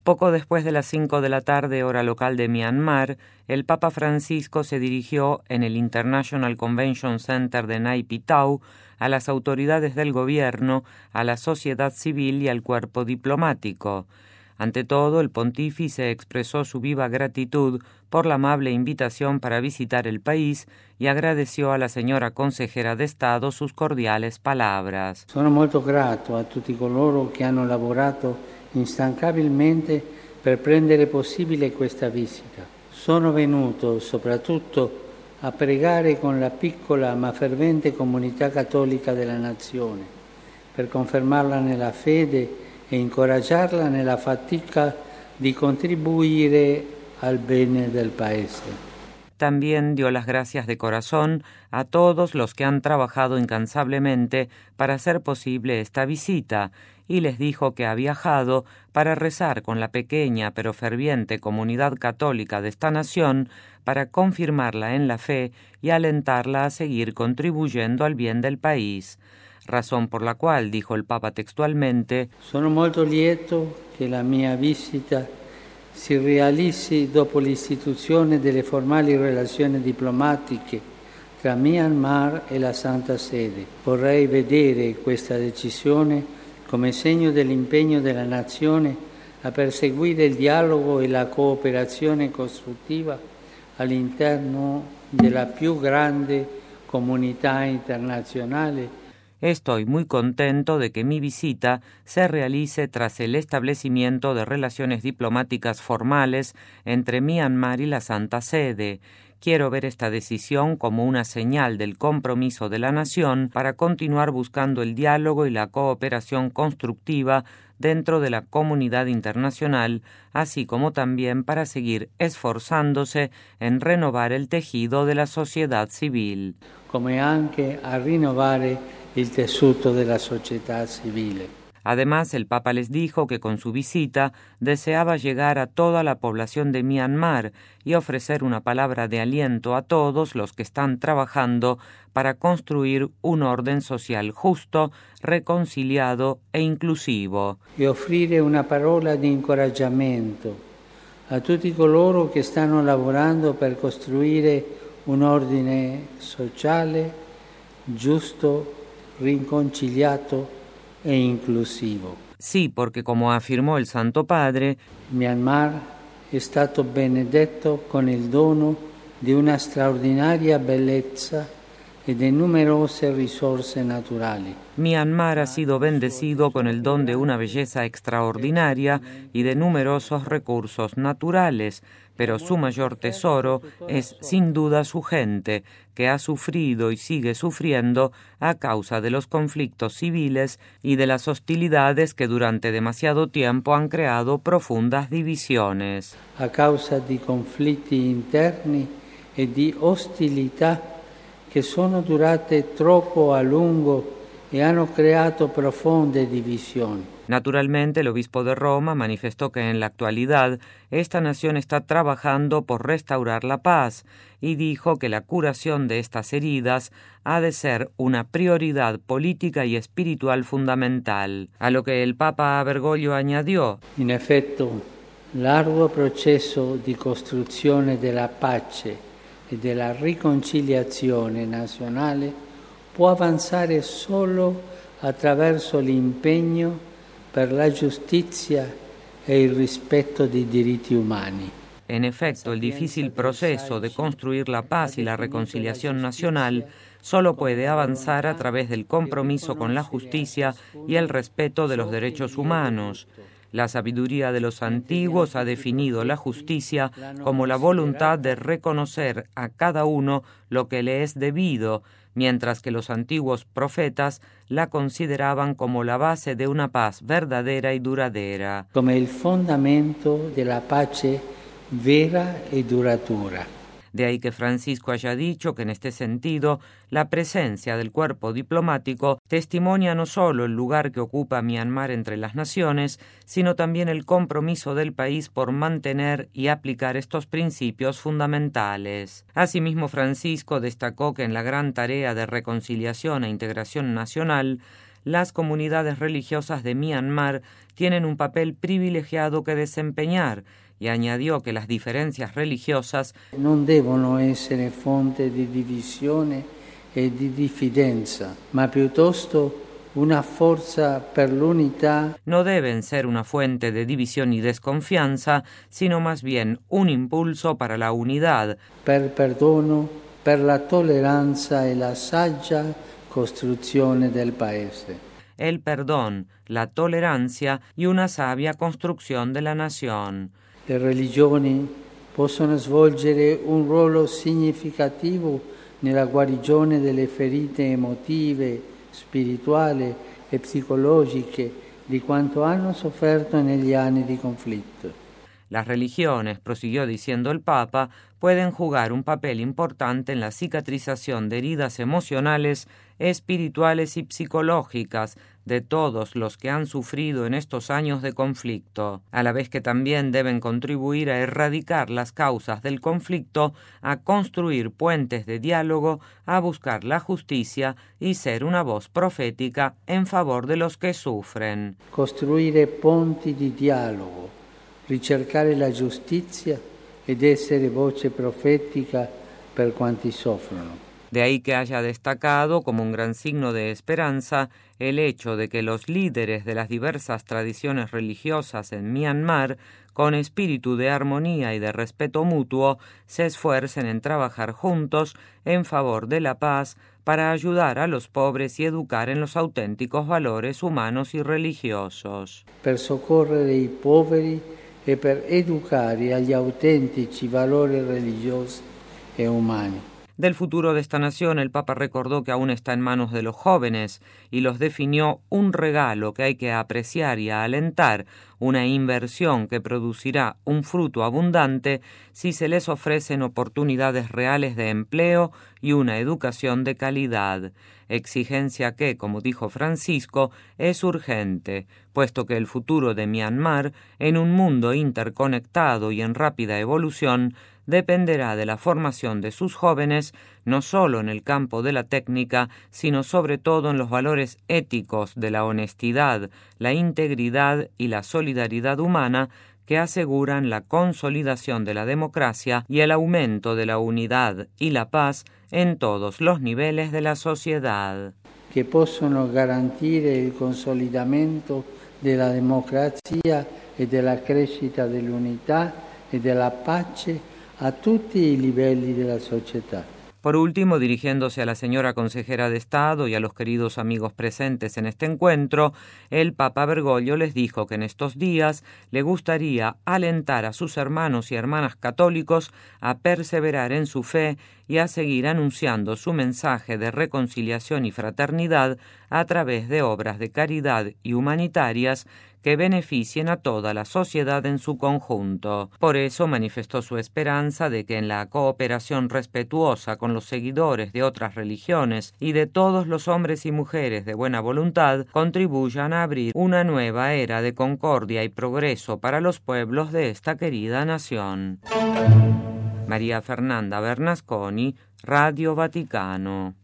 Poco después de las 5 de la tarde, hora local de Myanmar, el Papa Francisco se dirigió en el International Convention Center de Nay Pyi Taw a las autoridades del gobierno, a la sociedad civil y al cuerpo diplomático. Ante todo, el pontífice expresó su viva gratitud por la amable invitación para visitar el país y agradeció a la señora consejera de Estado sus cordiales palabras. Sono molto grato a tutti coloro che hanno lavorato instancabilmente per rendere possibile questa visita. Sono venuto soprattutto a pregare con la piccola ma fervente comunità cattolica della nazione, per confermarla nella fede e incoraggiarla nella fatica di contribuire al bene del paese. También dio las gracias de corazón a todos los que han trabajado incansablemente para hacer posible esta visita y les dijo que ha viajado para rezar con la pequeña pero ferviente comunidad católica de esta nación para confirmarla en la fe y alentarla a seguir contribuyendo al bien del país. Razón por la cual, dijo el Papa textualmente, Sono molto lieto che la mia visita si realizzi dopo l'istituzione delle formali relazioni diplomatiche tra Myanmar e la Santa Sede. Vorrei vedere questa decisione come segno dell'impegno della nazione a perseguire il dialogo e la cooperazione costruttiva all'interno della più grande comunità internazionale. Estoy muy contento de que mi visita se realice tras el establecimiento de relaciones diplomáticas formales entre Myanmar y la Santa Sede. Quiero ver esta decisión como una señal del compromiso de la nación para continuar buscando el diálogo y la cooperación constructiva dentro de la comunidad internacional, así como también para seguir esforzándose en renovar el tejido de la sociedad civil. Come anche a rinnovare il tessuto della società civile. Además, el Papa les dijo que con su visita deseaba llegar a toda la población de Myanmar y ofrecer una palabra de aliento a todos los que están trabajando para construir un orden social justo, reconciliado e inclusivo. E offrire una parola di incoraggiamento a tutti coloro che stanno lavorando per costruire un ordine sociale, giusto, riconciliato e inclusivo. Sí, porque como afirmó el Santo Padre, Myanmar è stato benedetto con il dono di una straordinaria bellezza e de numerose risorse naturali. Myanmar ha sido bendecido con el don de una belleza extraordinaria y de numerosos recursos naturales, pero su mayor tesoro es sin duda su gente, que ha sufrido y sigue sufriendo a causa de los conflictos civiles y de las hostilidades que durante demasiado tiempo han creado profundas divisiones. A causa di conflitti interni e di ostilità che sono durate troppo a lungo e hanno creato profonde divisioni. Naturalmente, el obispo de Roma manifestó que en la actualidad esta nación está trabajando por restaurar la paz y dijo que la curación de estas heridas ha de ser una prioridad política y espiritual fundamental. A lo que el Papa Bergoglio añadió: In effetti, l'arduo processo di costruzione della pace e della riconciliazione nazionale può avanzare solo attraverso l'impegno per la giustizia e il rispetto dei diritti umani. En efecto, el difícil proceso de construir la paz y la reconciliación nacional solo puede avanzar a través del compromiso con la justicia y el respeto de los derechos humanos. La sabiduría de los antiguos ha definido la justicia como la voluntad de reconocer a cada uno lo que le es debido, mientras que los antiguos profetas la consideraban como la base de una paz verdadera y duradera. Come il fondamento della pace vera e duratura. De ahí que Francisco haya dicho que en este sentido la presencia del cuerpo diplomático testimonia no solo el lugar que ocupa Myanmar entre las naciones, sino también el compromiso del país por mantener y aplicar estos principios fundamentales. Asimismo, Francisco destacó que en la gran tarea de reconciliación e integración nacional, las comunidades religiosas de Myanmar tienen un papel privilegiado que desempeñar, y añadió que las diferencias religiosas non devono essere fonte di divisione e di diffidenza, ma piuttosto una forza per l'unità. No deben ser una fuente de división y desconfianza, sino más bien un impulso para la unidad, Per perdono, per la tolleranza e la saggia costruzione del Paese. el perdón, la tolerancia y una sabia construcción de la nación. Le religioni possono svolgere un ruolo significativo nella guarigione delle ferite emotive, spirituali e psicologiche di quanto hanno sofferto negli anni di conflitto. Las religiones, prosiguió diciendo el Papa, pueden jugar un papel importante en la cicatrización de heridas emocionales, espirituales y psicológicas de todos los que han sufrido en estos años de conflicto, a la vez que también deben contribuir a erradicar las causas del conflicto, a construir puentes de diálogo, a buscar la justicia y ser una voz profética en favor de los que sufren. Costruire ponti di dialogo, ricercare la giustizia ed essere voce profetica per quanti soffrono. De ahí que haya destacado como un gran signo de esperanza el hecho de que los líderes de las diversas tradiciones religiosas en Myanmar, con espíritu de armonía y de respeto mutuo, se esfuercen en trabajar juntos en favor de la paz para ayudar a los pobres y educar en los auténticos valores humanos y religiosos. Per soccorrere i poveri e per educare agli autentici valori religiosi e umani. Del futuro de esta nación, el Papa recordó que aún está en manos de los jóvenes y los definió un regalo que hay que apreciar y alentar, una inversión que producirá un fruto abundante si se les ofrecen oportunidades reales de empleo y una educación de calidad, exigencia que, como dijo Francisco, es urgente, puesto que el futuro de Myanmar, en un mundo interconectado y en rápida evolución, dependerá de la formación de sus jóvenes, no solo en el campo de la técnica, sino sobre todo en los valores éticos de la honestidad, la integridad y la solidaridad humana que aseguran la consolidación de la democracia y el aumento de la unidad y la paz en todos los niveles de la sociedad. Que possono garantire il consolidamento della democrazia e della crescita dell'unità e della pace a tutti i livelli della società. Por último, dirigiéndose a la señora consejera de Estado y a los queridos amigos presentes en este encuentro, el Papa Bergoglio les dijo que en estos días le gustaría alentar a sus hermanos y hermanas católicos a perseverar en su fe y a seguir anunciando su mensaje de reconciliación y fraternidad a través de obras de caridad y humanitarias que beneficien a toda la sociedad en su conjunto. Por eso manifestó su esperanza de que en la cooperación respetuosa con los seguidores de otras religiones y de todos los hombres y mujeres de buena voluntad contribuyan a abrir una nueva era de concordia y progreso para los pueblos de esta querida nación. María Fernanda Bernasconi, Radio Vaticano.